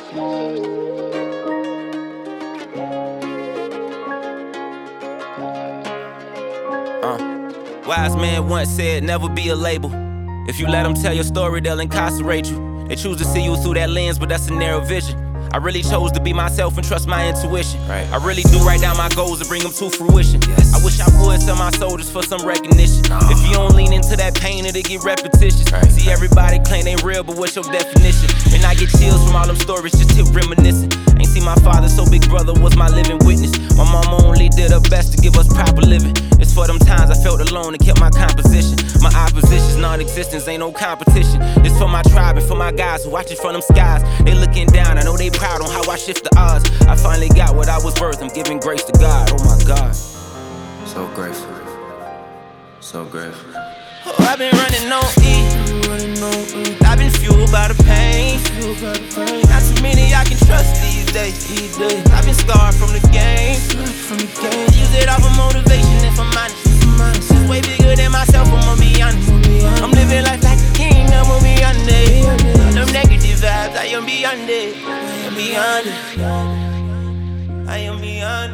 Wise man once said, never be a label. If you let them tell your story, they'll incarcerate you. They choose to see you through that lens, but that's a narrow vision. I really chose to be myself and trust my intuition. I really do write down my goals and bring them to fruition. I wish I would sell my soldiers for some recognition. If you don't lean into that pain, it'll get repetitious. See, everybody claim they real, but what's your definition? And I get chills from all them stories, just tip reminiscing. Ain't see my father, so big brother was my living witness. My mama only did her best to give us proper living. It's for them times I felt alone and kept my composition. My opposition's non-existence, ain't no competition. It's for my tribe and for my guys who watching from them skies. They looking down, I know they proud on how I shift the odds. I finally got what I was worth, I'm giving grace to God. Oh my God. So grateful, so grateful. Oh, I've been running on E. I've been fueled by the pain. Not too many I can trust these days. I've been scarred from the game. Use it all for motivation if I'm honest. It's way bigger than myself, I'ma be honest. I'm living life like a king, I'ma be honest. Them negative vibes, I am beyond it. I am beyond it. I am beyond.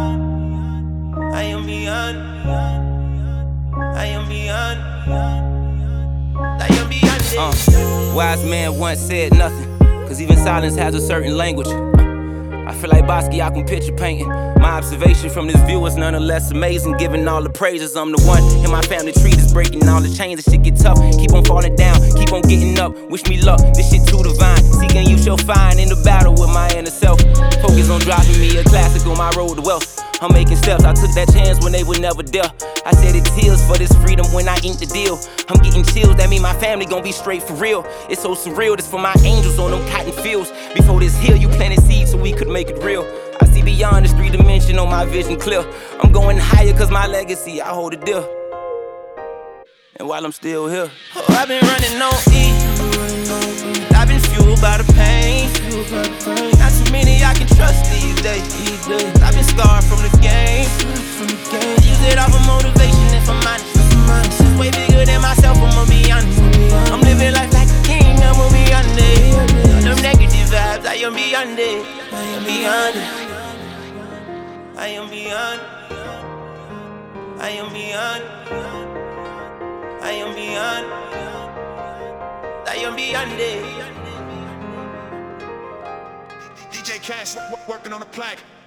I am beyond. I am beyond. I am beyond it. Wise man once said nothing, cause even silence has a certain language. I feel like Basquiat can picture painting. My observation from this view is nonetheless amazing. Giving all the praises, I'm the one in my family tree that's breaking all the chains. This shit get tough, keep on falling down, keep on getting up. Wish me luck, this shit too divine. Seeking you shall find in the battle with my inner self. Focus on dropping me a classic on my road to wealth. I'm making steps, I took that chance when they were never there. I said it tears for this freedom when I inked the deal. I'm getting chills, that mean my family gon' be straight for real. It's so surreal, this for my angels on them cotton fields. Before this hill, you planted seeds so we could make it real. I see beyond this 3-dimension on my vision clear. I'm going higher cause my legacy, I hold it dear. And while I'm still here, oh, I've been running on E. I've been fueled by the pain. Not too many I can trust these days. I've been scarred from the game. Use it all for motivation if I'm honest. It's way bigger than myself, I'ma be honest. I'm living life like a king, I'ma be honest. Them negative vibes, I am beyond it. I am beyond it. I am beyond. I am beyond. I am beyond. I am beyond it. DJ Cash working on a plaque.